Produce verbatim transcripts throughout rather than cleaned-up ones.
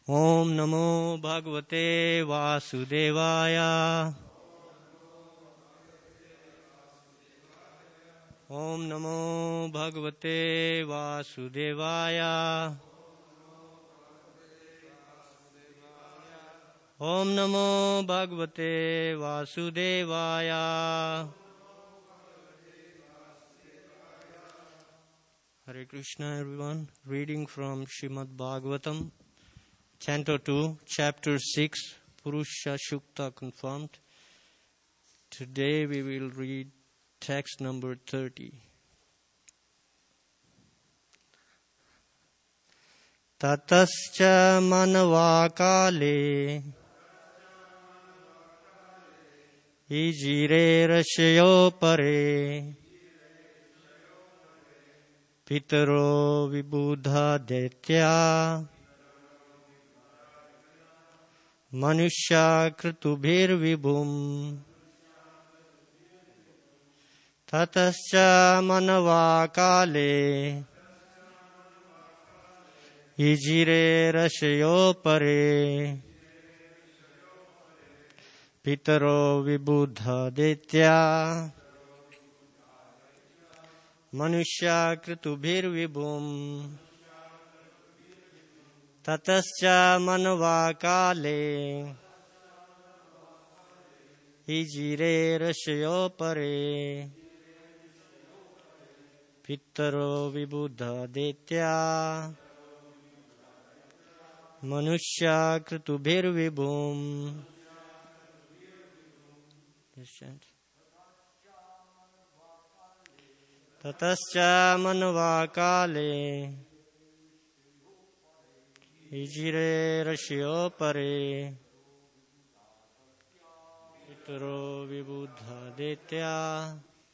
ओम नमो भगवते वासुदेवाय। ओम नमो भगवते वासुदेवाय। ओम नमो भगवते वासुदेवाय। Hare Krishna, everyone. Reading from Srimad Bhagavatam, Canto two, Chapter six, Purusha Shukta confirmed. Today we will read text number thirty. Tatascha manavakale ijire rashayo pare pitaro vibudha detya Manusya krutubhir vibhum tatascha manavakale ijire rashayo pare pitaro vibudha detya Manusya krutubhir vibhum Tatascha manavakale ijire rashayo pare pitaro vibudha detya manusya krutubhir vibhum. Tatascha manavakale ijire rashayo pare pitaro vibudha detya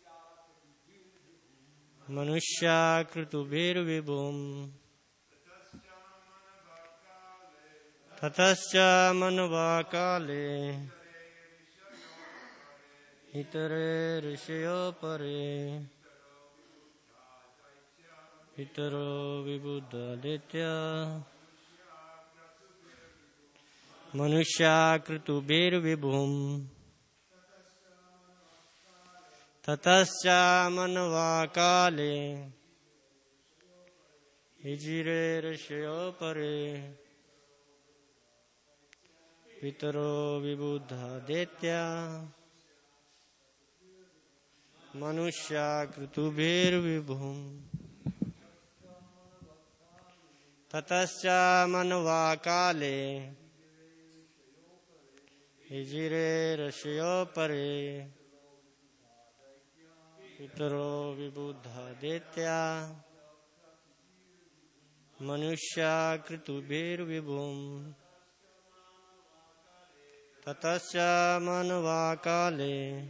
manusya krutubhir vibhum. Tatascha manavakale ijire rashayo pare pitaro vibudha detya Manusya krutubhir vibhum. Tatascha manavakale ijire rashayo pare pitaro vibudha detya manusya krutubhir vibhum. Tatascha manavakale ijire rashayo pare pitaro vibudha detya manusya krutubhir vibhum. Tatascha manavakale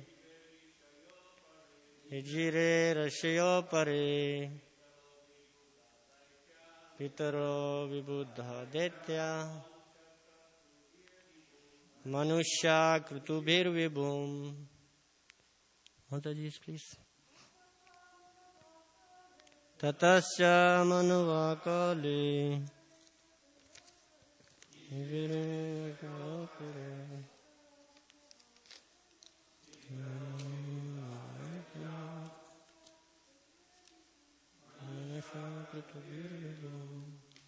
ijire rashayo pare pitaro vibudha detya Manusya krutubhir vibhum. Mataji, please. Tatascha manavakale ijire rashayo pare manusya krutubhir vibhum.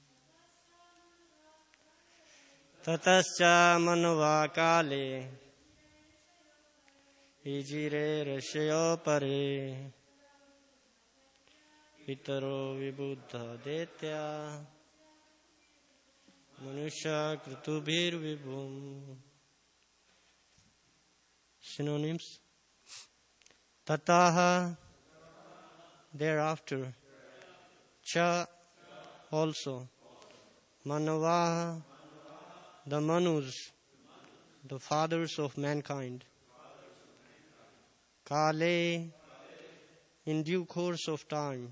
Tatascha manavakale ijire rashayo pare pitaro vibudha detya manusya krutubhir vibhum. Synonyms: tataha, thereafter, cha, also, manavaha, the Manus, the fathers of mankind, Kale, in due course of time,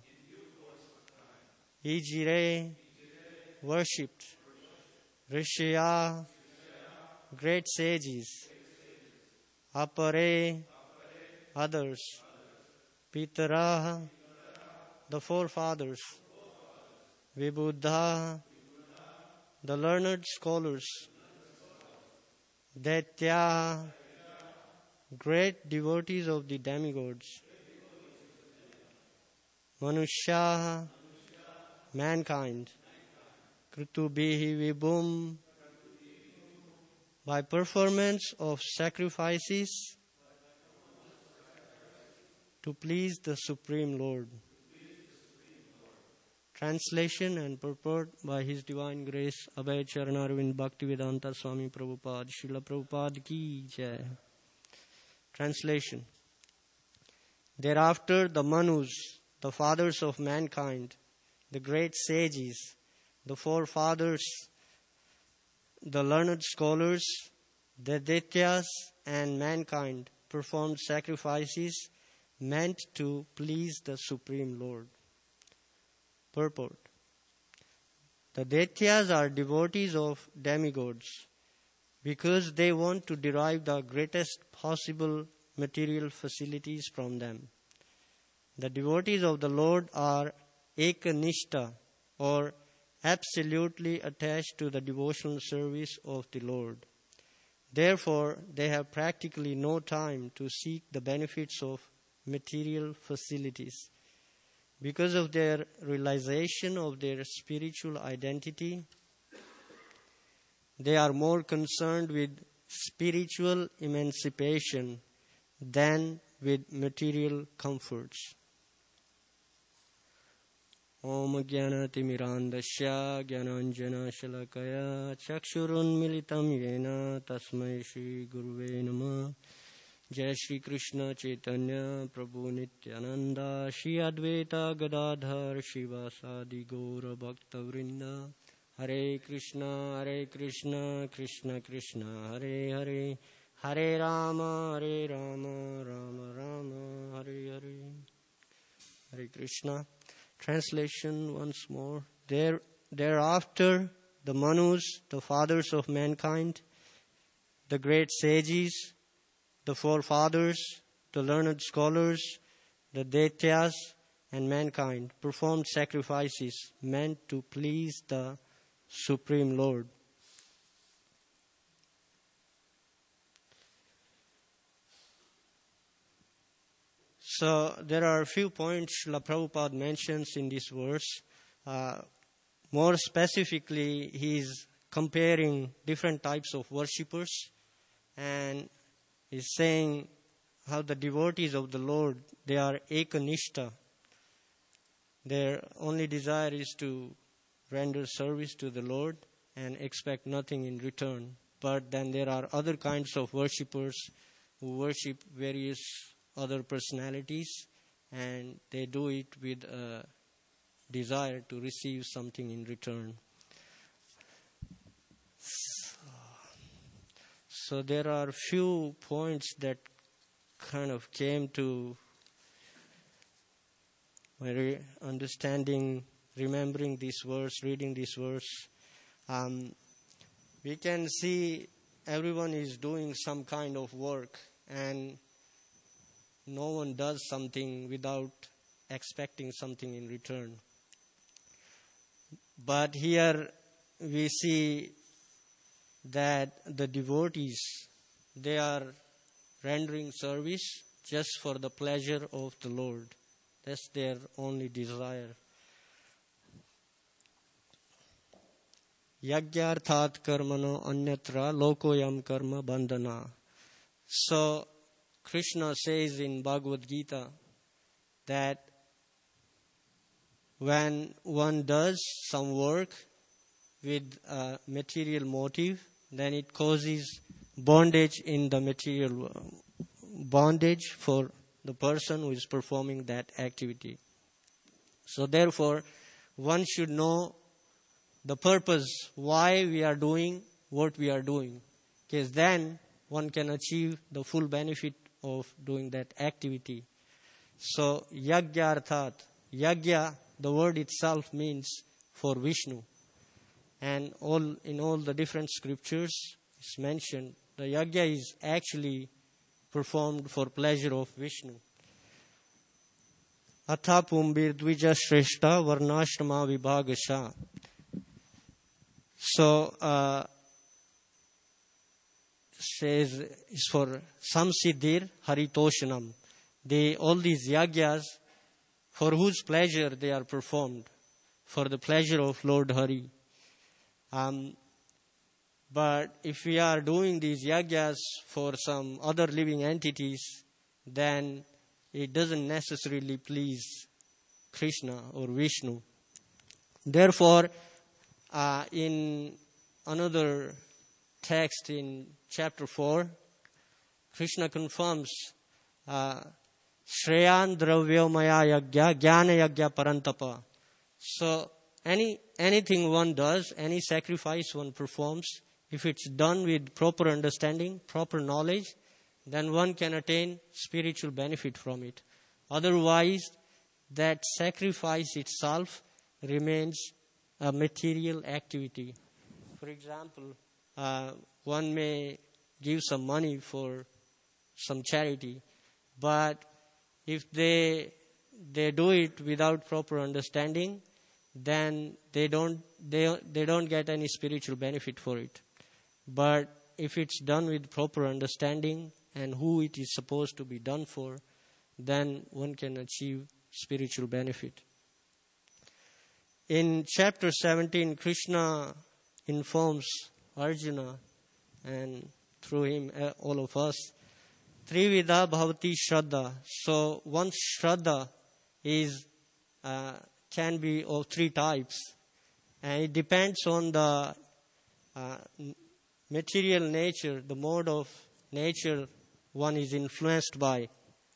Ijire, worshipped, Rishya, great sages, Apare, others, Pitara, the forefathers, Vibudha, the learned scholars, Daitya, great devotees of the demigods, Manushya, mankind, Kritubihi Vibhum, by performance of sacrifices to please the Supreme Lord. Translation and purport by His Divine Grace, Abhay Charanarvind Bhaktivedanta Swami Prabhupada, Srila Prabhupada Ki Jai. Translation. Thereafter the Manus, the fathers of mankind, the great sages, the forefathers, the learned scholars, the Daityas and mankind performed sacrifices meant to please the Supreme Lord. Purport. The Daityas are devotees of demigods because they want to derive the greatest possible material facilities from them. The devotees of the Lord are ekanishta, or absolutely attached to the devotional service of the Lord. Therefore, they have practically no time to seek the benefits of material facilities. Because of their realization of their spiritual identity, they are more concerned with spiritual emancipation than with material comforts. Om Jnana Timirandasya Jnananjana Shalakaya Chakshurun Militam Yena Tasmai Shri Guruve Namah. Jai Shri Krishna Chaitanya Prabhu Nityananda Shri Advaita Gadadhar Shivasadi Gaura Bhakta Vrinda. Hare Krishna Hare Krishna Krishna Krishna Hare Hare Hare Rama Hare Rama Rama Rama Hare Hare. Hare Krishna. Translation once more. There, thereafter the Manus, the fathers of mankind, the great sages, the forefathers, the learned scholars, the Daityas and mankind performed sacrifices meant to please the Supreme Lord. So there are a few points Srila Prabhupada mentions in this verse. Uh, more specifically, he is comparing different types of worshippers, and is saying how the devotees of the Lord, they are ekanishta. Their only desire is to render service to the Lord and expect nothing in return. But then there are other kinds of worshippers who worship various other personalities, and they do it with a desire to receive something in return. So there are few points that kind of came to my re- understanding, remembering this verse, reading this verse. Um, we can see everyone is doing some kind of work, and no one does something without expecting something in return. But here we see that the devotees, they are rendering service just for the pleasure of the Lord. That's their only desire. Yagyarthat karmano anyatra lokoyam karma bandhana. So Krishna says in Bhagavad Gita that when one does some work with a material motive, then it causes bondage in the material bondage for the person who is performing that activity. So therefore, one should know the purpose why we are doing what we are doing, because then one can achieve the full benefit of doing that activity. So yagya arthat, yagya, the word itself means for Vishnu, and all in all the different scriptures it's mentioned the yagya is actually performed for pleasure of Vishnu. Atha pumbir dvija shreshta varnashrama vibhagasha. So, uh, says is for Samsiddhir Haritoshanam. They, all these yagyas, for whose pleasure they are performed, for the pleasure of Lord Hari. Um, but if we are doing these yagyas for some other living entities, then it doesn't necessarily please Krishna or Vishnu. Therefore, uh, in another text in chapter four, Krishna confirms uh, Shreyan Dravyamaya Yagya Jnana Yagya Parantapa. So any anything one does, any sacrifice one performs, if it's done with proper understanding, proper knowledge, then one can attain spiritual benefit from it. Otherwise, that sacrifice itself remains a material activity. For example, uh, one may give some money for some charity, but if they they do it without proper understanding, then they don't they they don't get any spiritual benefit for it. But if it's done with proper understanding and who it is supposed to be done for, then one can achieve spiritual benefit. In chapter seventeen, Krishna informs Arjuna, and through him uh, all of us, Trivida Bhavati Shraddha. So one's Shraddha is uh, can be of three types, and it depends on the uh, material nature, the mode of nature one is influenced by.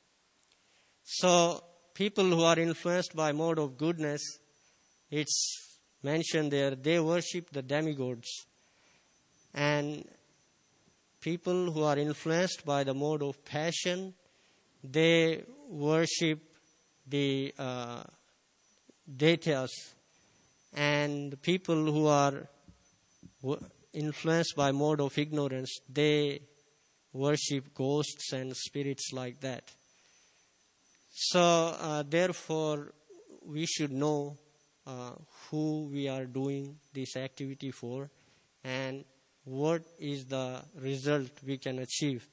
So people who are influenced by mode of goodness, it's mentioned there, they worship the demigods. And people who are influenced by the mode of passion, they worship the uh, deities. And people who are influenced by mode of ignorance, they worship ghosts and spirits like that. So, uh, therefore, we should know uh, who we are doing this activity for and what is the result we can achieve.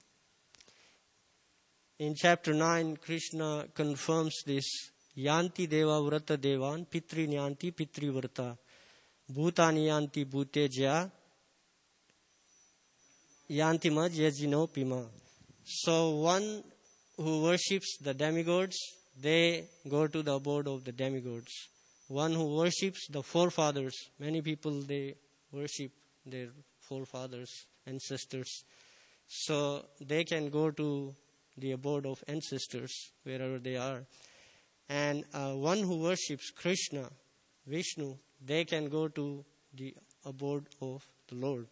In chapter nine, Krishna confirms this. Yanti deva vrata devan pitri nyanti pitri vrata bhutani yanti bhuteja yanti maj yajino pima. So one who worships the demigods, they go to the abode of the demigods. One who worships the forefathers, many people they worship their forefathers, ancestors. So they can go to the abode of ancestors, wherever they are. And uh, one who worships Krishna, Vishnu, they can go to the abode of the Lord.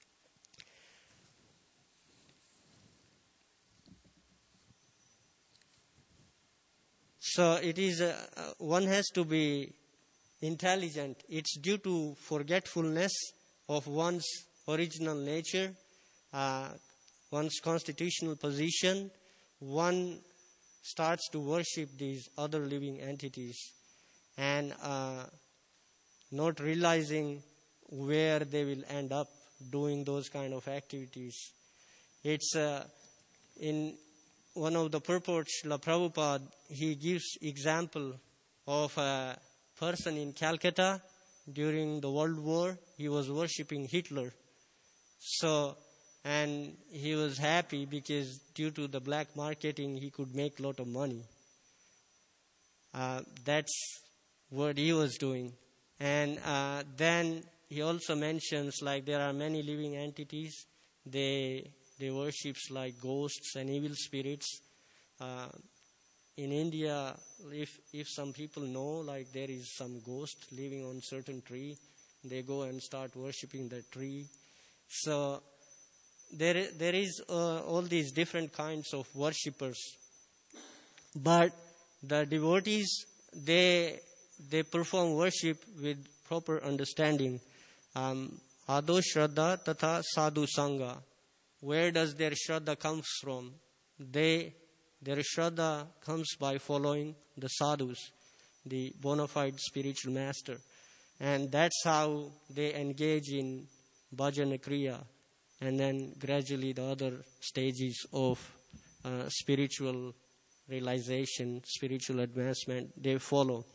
So it is, uh, one has to be intelligent. It's due to forgetfulness of one's original nature, uh, one's constitutional position. One starts to worship these other living entities and uh, not realizing where they will end up doing those kind of activities. It's uh, in one of the purports, Srila Prabhupada, he gives example of a person in Calcutta during the World War. He was worshipping Hitler. So, and he was happy because due to the black marketing, he could make a lot of money. Uh, that's what he was doing. And uh, then he also mentions like there are many living entities. They they worships like ghosts and evil spirits. Uh, in India, if if some people know like there is some ghost living on certain tree, they go and start worshipping that tree. So there there is uh, all these different kinds of worshippers. But the devotees, they they perform worship with proper understanding. Um, Ado Shraddha Tatha Sadhu Sangha. Where does their Shraddha comes from? They, their Shraddha comes by following the sadhus, the bona fide spiritual master. And that's how they engage in bhajana kriya. And then gradually the other stages of uh, spiritual realization, spiritual advancement, they follow.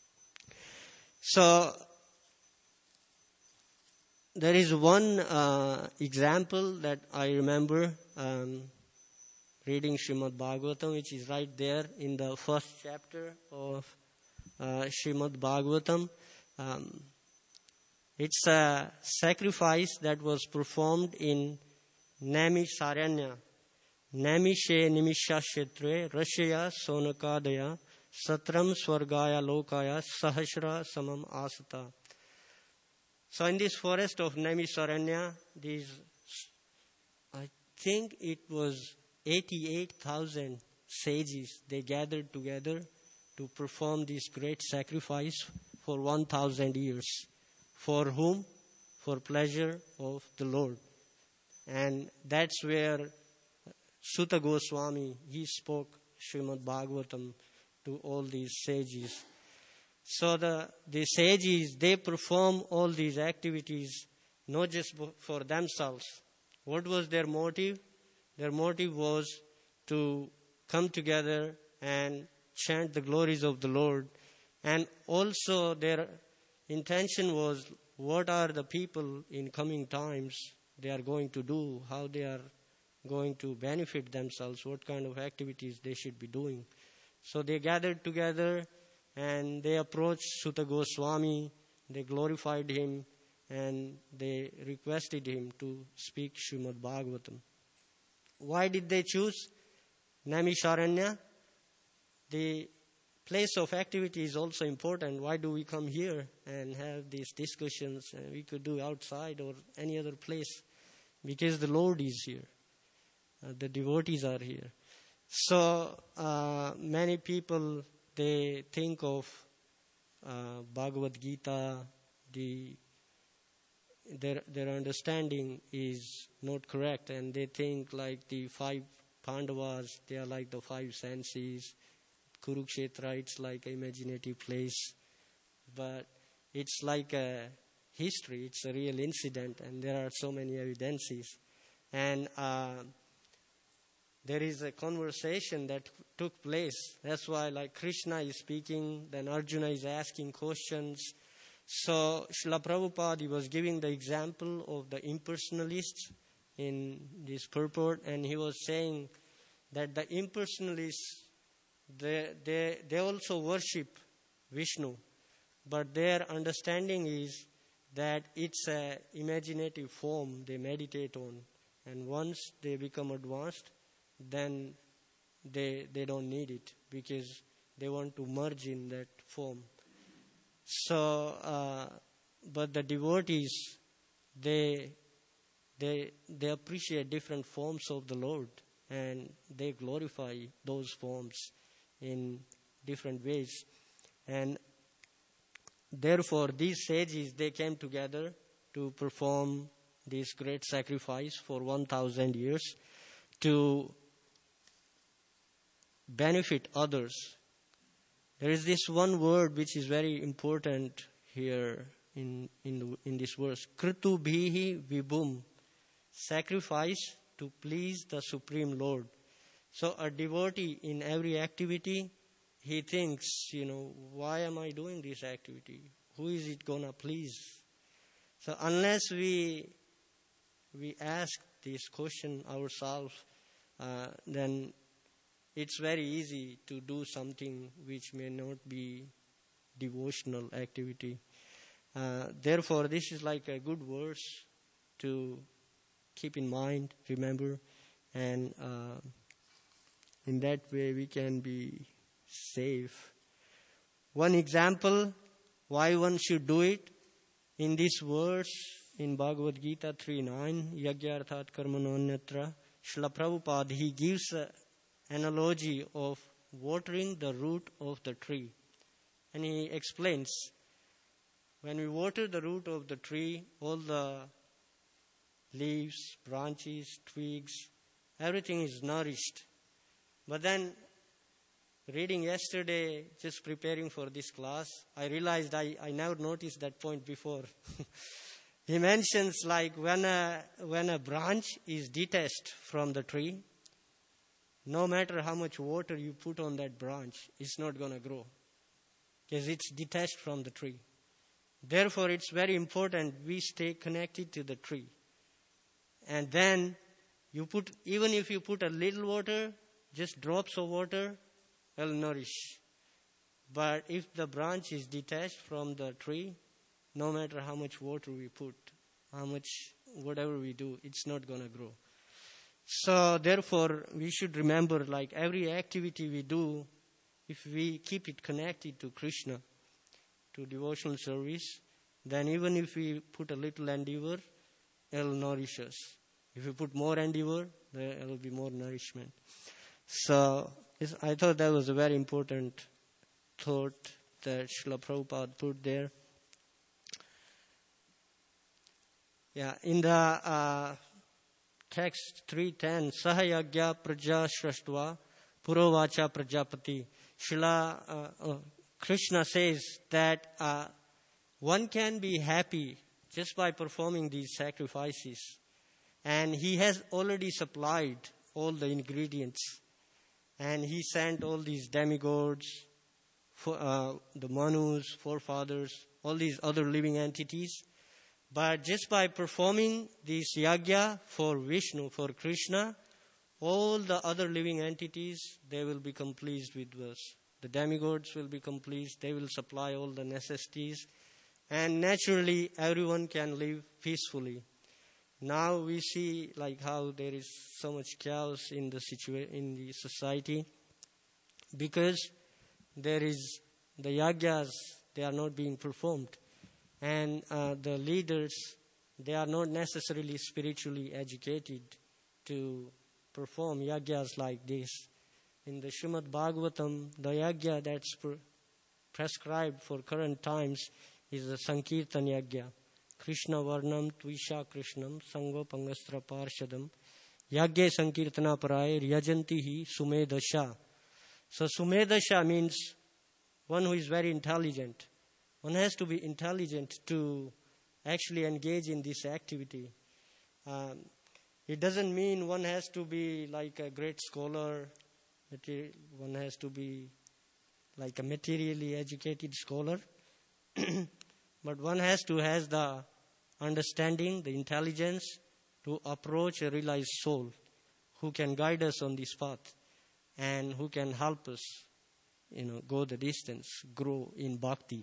So there is one uh, example that I remember um, reading Srimad Bhagavatam, which is right there in the first chapter of uh, Srimad Bhagavatam. Um, it's a sacrifice that was performed in Naimisharanya. Naimishe nimisha shetre rashya sonakadaya satram swargaya lokaya sahasra samam asata. So in this forest of Naimisharanya, these, I think it was eighty-eight thousand sages, they gathered together to perform this great sacrifice for one thousand years. For whom? For pleasure of the Lord. And that's where Sutta Goswami, he spoke Srimad Bhagavatam to all these sages. So the, the sages, they perform all these activities not just for themselves. What was their motive? Their motive was to come together and chant the glories of the Lord. And also their intention was, what are the people in coming times they are going to do, how they are going to benefit themselves, what kind of activities they should be doing. So they gathered together and they approached Sutta Goswami, they glorified him, and they requested him to speak Srimad Bhagavatam. Why did they choose Naimisharanya? The place of activity is also important. Why do we come here and have these discussions? Uh, we could do outside or any other place. Because the Lord is here. Uh, the devotees are here. So uh, many people, they think of uh, Bhagavad Gita, the, their, their understanding is not correct, and they think like the five Pandavas, they are like the five senses. Kurukshetra, it's like an imaginative place. But it's like a history, it's a real incident, and there are so many evidences. And uh, there is a conversation that took place. That's why like Krishna is speaking, then Arjuna is asking questions. So Srila Prabhupada, he was giving the example of the impersonalists in this purport, and he was saying that the impersonalists, they, they, they also worship Vishnu, but their understanding is that it's an imaginative form they meditate on. And once they become advanced, then they they don't need it because they want to merge in that form. So, uh, but the devotees, they they they appreciate different forms of the Lord, and they glorify those forms in different ways. And therefore, these sages, they came together to perform this great sacrifice for one thousand years to benefit others. There is this one word which is very important here in in, the, in this verse. Kritu bhihi vibhum. Sacrifice to please the Supreme Lord. So a devotee in every activity, he thinks, you know, why am I doing this activity? Who is it going to please? So unless we we ask this question ourselves, uh, then it's very easy to do something which may not be devotional activity. Uh, therefore, this is like a good verse to keep in mind, remember, and uh, in that way we can be safe. One example why one should do it, in this verse in Bhagavad Gita three nine, Yagyarthat Karmano Anyatra, Srila Prabhupada, he gives an analogy of watering the root of the tree. And he explains, when we water the root of the tree, all the leaves, branches, twigs, everything is nourished. But then reading yesterday, just preparing for this class, I realized I, I never noticed that point before. He mentions like when a, when a branch is detached from the tree, no matter how much water you put on that branch, it's not going to grow because it's detached from the tree. Therefore, it's very important we stay connected to the tree. And then you put, even if you put a little water, just drops of water will nourish. But if the branch is detached from the tree, no matter how much water we put, how much, whatever we do, it's not going to grow. So therefore, we should remember, like every activity we do, if we keep it connected to Krishna, to devotional service, then even if we put a little endeavor, it will nourish us. If we put more endeavor, there will be more nourishment. So I thought that was a very important thought that Srila Prabhupada put there. Yeah, in the uh, text three ten, Sahayagya Praja Shrashtva Purovacha Prajapati. Srila uh, uh, Krishna says that uh, one can be happy just by performing these sacrifices. And he has already supplied all the ingredients. And he sent all these demigods, for, uh, the Manus, forefathers, all these other living entities. But just by performing this yagya for Vishnu, for Krishna, all the other living entities, they will become pleased with us. The demigods will become pleased. They will supply all the necessities. And naturally, everyone can live peacefully. Now we see like how there is so much chaos in the situa- in the society because there is the yagyas, they are not being performed. And uh, the leaders, they are not necessarily spiritually educated to perform yagyas like this. In the Srimad Bhagavatam, the yagya that's pre- prescribed for current times is the Sankirtan yagya. Krishna Varnam Tvisha Krishnam Sango Pangastra Parshadam Yagya Sankirtana Parai Ryajantihi Sumedasha. So Sumedasha means one who is very intelligent. One has to be intelligent to actually engage in this activity. Um, it doesn't mean one has to be like a great scholar. One has to be like a materially educated scholar. But one has to have the understanding, the intelligence to approach a realized soul who can guide us on this path and who can help us, you know, go the distance, grow in bhakti.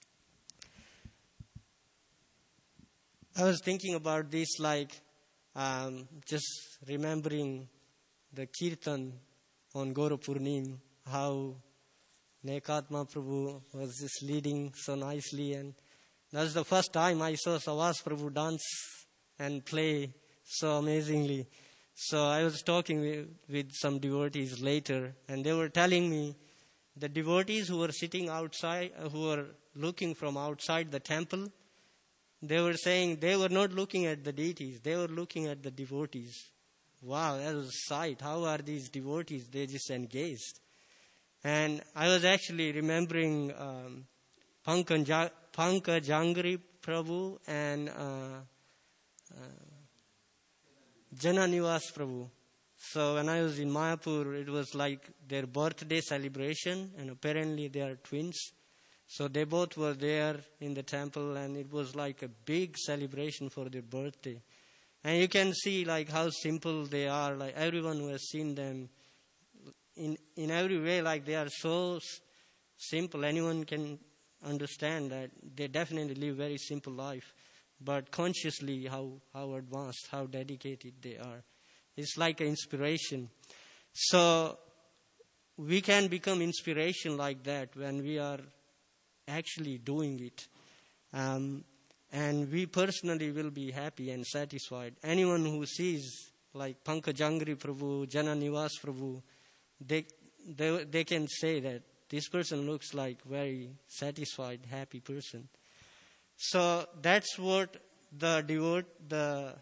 I was thinking about this like um, just remembering the kirtan on Gaura Purnim, how Nekatma Prabhu was just leading so nicely, and that's the first time I saw Savas Prabhu dance and play so amazingly. So I was talking with, with some devotees later, and they were telling me the devotees who were sitting outside, uh, who were looking from outside the temple, they were saying they were not looking at the deities, they were looking at the devotees. Wow, that was a sight. How are these devotees? They just engaged. And I was actually remembering um, Pankaj Jangri Prabhu and uh, uh, Jana Nivas Prabhu. So when I was in Mayapur, it was like their birthday celebration, and apparently they are twins. So they both were there in the temple, and it was like a big celebration for their birthday. And you can see like how simple they are. Like everyone who has seen them, in in every way, like they are so s- simple. Anyone can understand that they definitely live very simple life, but consciously how how advanced, how dedicated they are. It's like an inspiration. So we can become inspiration like that when we are actually doing it. Um, and we personally will be happy and satisfied. Anyone who sees like Pankajangri Prabhu, Jana Nivas Prabhu, they, they, they can say that this person looks like very satisfied, happy person. So that's what the devote, the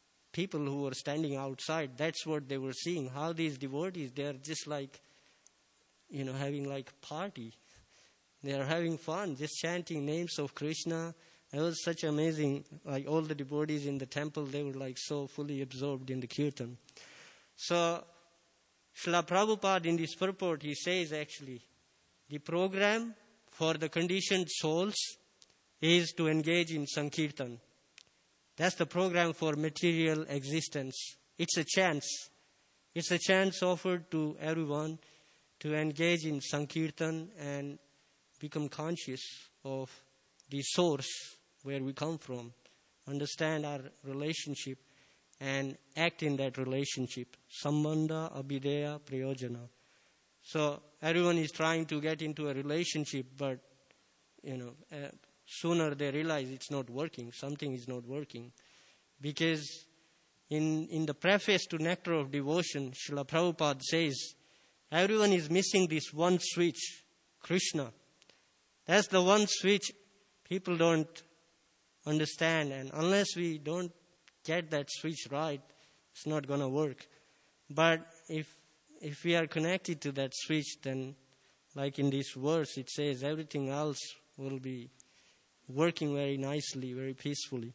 people who were standing outside, that's what they were seeing. How these devotees, they are just like you know, having like a party. They are having fun, just chanting names of Krishna. It was such amazing, like all the devotees in the temple, they were like so fully absorbed in the kirtan. So, Srila Prabhupada in this purport, he says actually, the program for the conditioned souls is to engage in Sankirtan. That's the program for material existence. It's a chance. It's a chance offered to everyone to engage in Sankirtan and become conscious of the source where we come from, understand our relationship, and act in that relationship. Sambandha, abhideya, prayojana. So everyone is trying to get into a relationship, but you know, uh, sooner they realize it's not working. Something is not working, because in in the preface to Nectar of Devotion, Srila Prabhupada says, everyone is missing this one switch, Krishna. That's the one switch people don't understand, and unless we don't get that switch right, it's not going to work. But if if we are connected to that switch, then like in this verse, it says everything else will be working very nicely, very peacefully.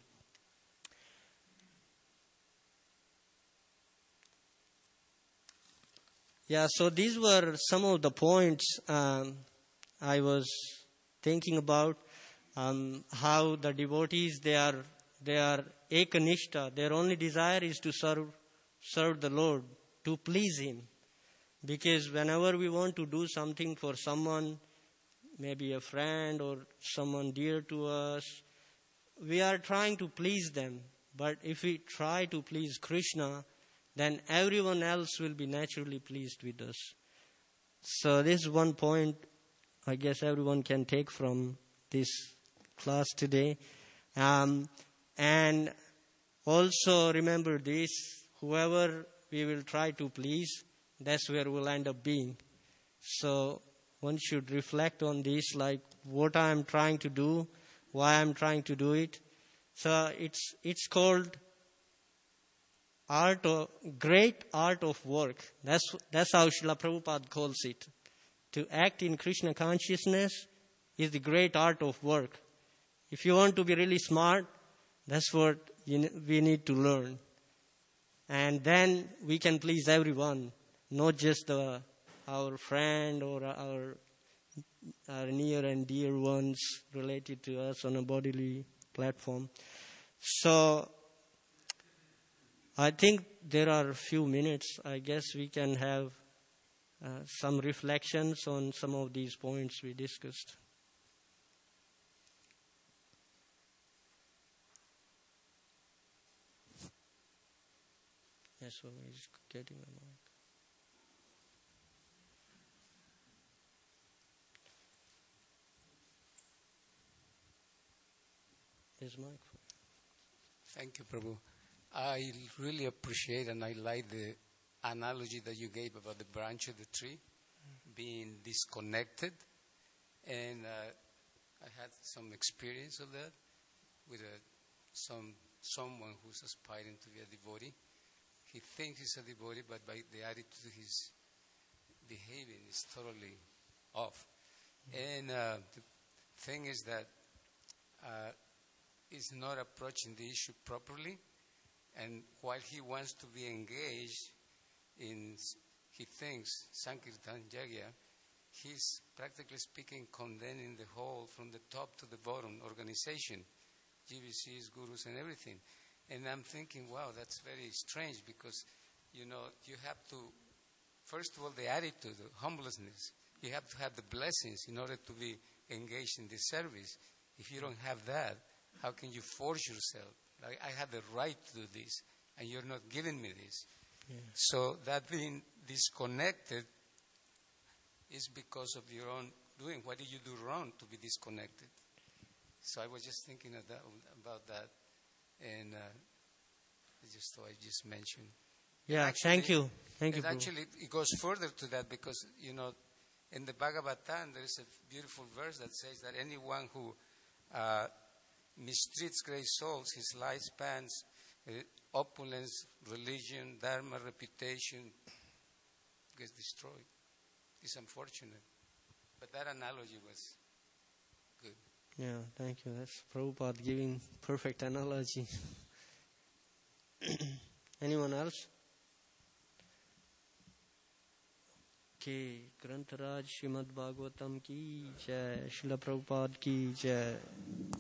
Yeah, so these were some of the points um, I was thinking about. Um, how the devotees, they are they are ekanishta. Their only desire is to serve serve the Lord, to please Him. Because whenever we want to do something for someone, maybe a friend or someone dear to us, we are trying to please them. But if we try to please Krishna, then everyone else will be naturally pleased with us. So this is one point I guess everyone can take from this class today. Um, and also remember this, whoever we will try to please, that's where we'll end up being. So one should reflect on this, like what I'm trying to do, why I'm trying to do it. So it's it's called art of, great art of work. That's that's how Srila Prabhupada calls it. To act in Krishna consciousness is the great art of work. If you want to be really smart, that's what you, we need to learn. And then we can please everyone, not just the, our friend or our, our near and dear ones related to us on a bodily platform. So I think there are a few minutes. I guess we can have uh, some reflections on some of these points we discussed. Yes, so he's getting a mic. There's a mic. Thank you, Prabhu. I really appreciate and I like the analogy that you gave about the branch of the tree being disconnected. And uh, I had some experience of that with a, some someone who's aspiring to be a devotee. He thinks he's a devotee, but by the attitude he's behaving is totally off. And uh, the thing is that uh, he's not approaching the issue properly. And while he wants to be engaged in, he thinks, Sankirtan Yagya, he's practically speaking condemning the whole, from the top to the bottom, organization, G B Cs, gurus, and everything. And I'm thinking, wow, that's very strange because, you know, you have to, first of all, the attitude, the humbleness. You have to have the blessings in order to be engaged in this service. If you don't have that, how can you force yourself? Like, I have the right to do this, and you're not giving me this. Yeah. So that being disconnected is because of your own doing. What did you do wrong to be disconnected? So I was just thinking of that, about that. And uh, I just thought I just mentioned. Yeah, actually, thank you. Thank you. Actually, it goes further to that because, you know, in the Bhagavatam, there is a beautiful verse that says that anyone who uh, mistreats great souls, his lifespans, uh, opulence, religion, dharma, reputation, gets destroyed. It's unfortunate. But that analogy was good. Yeah, thank you. That's Prabhupada giving perfect analogy. Anyone else? Okay, Grantaraj Srimad Bhagavatam ki jai, Srila Prabhupada ki jai.